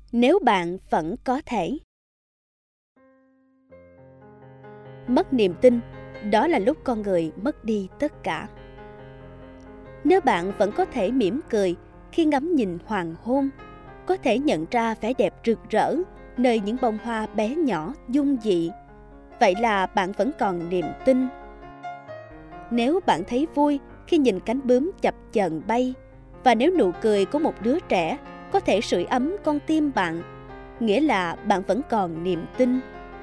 Nếu bạn vẫn có thể. Mất niềm tin, đó là lúc con người mất đi tất cả. Nếu bạn vẫn có thể mỉm cười khi ngắm nhìn hoàng hôn, có thể nhận ra vẻ đẹp rực rỡ nơi những bông hoa bé nhỏ dung dị, vậy là bạn vẫn còn niềm tin. Nếu bạn thấy vui khi nhìn cánh bướm chập chờn bay, và nếu nụ cười của một đứa trẻ có thể sưởi ấm con tim bạn, nghĩa là bạn vẫn còn niềm tin.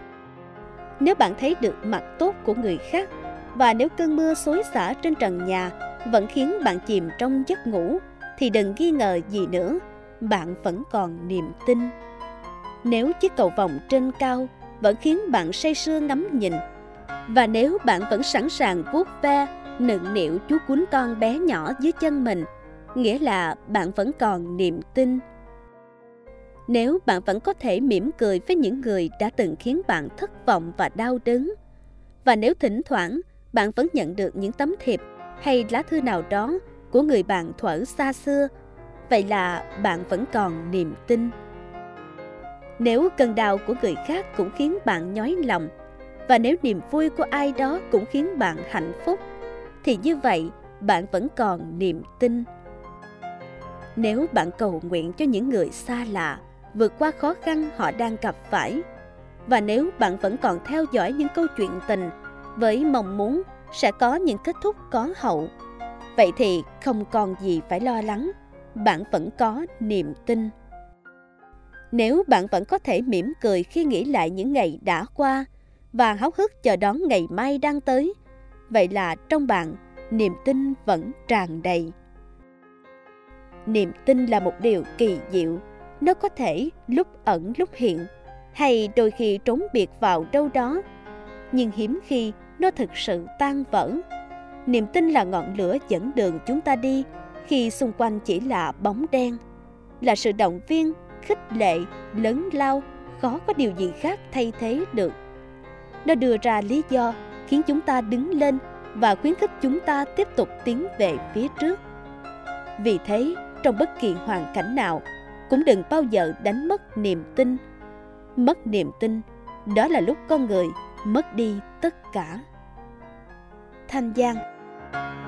Nếu bạn thấy được mặt tốt của người khác, và nếu cơn mưa xối xả trên trần nhà vẫn khiến bạn chìm trong giấc ngủ, thì đừng nghi ngờ gì nữa, bạn vẫn còn niềm tin. Nếu chiếc cầu vồng trên cao vẫn khiến bạn say sưa ngắm nhìn, và nếu bạn vẫn sẵn sàng vuốt ve, nựng nịu chú cún con bé nhỏ dưới chân mình, nghĩa là bạn vẫn còn niềm tin. Nếu bạn vẫn có thể mỉm cười với những người đã từng khiến bạn thất vọng và đau đớn, và nếu thỉnh thoảng bạn vẫn nhận được những tấm thiệp hay lá thư nào đó của người bạn thuở xa xưa, vậy là bạn vẫn còn niềm tin. Nếu cơn đau của người khác cũng khiến bạn nhói lòng, và nếu niềm vui của ai đó cũng khiến bạn hạnh phúc, thì như vậy bạn vẫn còn niềm tin. Nếu bạn cầu nguyện cho những người xa lạ vượt qua khó khăn họ đang gặp phải, và nếu bạn vẫn còn theo dõi những câu chuyện tình với mong muốn sẽ có những kết thúc có hậu, vậy thì không còn gì phải lo lắng, bạn vẫn có niềm tin. Nếu bạn vẫn có thể mỉm cười khi nghĩ lại những ngày đã qua và háo hức chờ đón ngày mai đang tới, vậy là trong bạn niềm tin vẫn tràn đầy. Niềm tin là một điều kỳ diệu, nó có thể lúc ẩn lúc hiện, hay đôi khi trốn biệt vào đâu đó, nhưng hiếm khi nó thực sự tan vỡ. Niềm tin là ngọn lửa dẫn đường chúng ta đi khi xung quanh chỉ là bóng đen, là sự động viên, khích lệ, lớn lao, khó có điều gì khác thay thế được. Nó đưa ra lý do khiến chúng ta đứng lên và khuyến khích chúng ta tiếp tục tiến về phía trước. Vì thế, trong bất kỳ hoàn cảnh nào, cũng đừng bao giờ đánh mất niềm tin. Mất niềm tin, đó là lúc con người mất đi tất cả. Thanh Giang.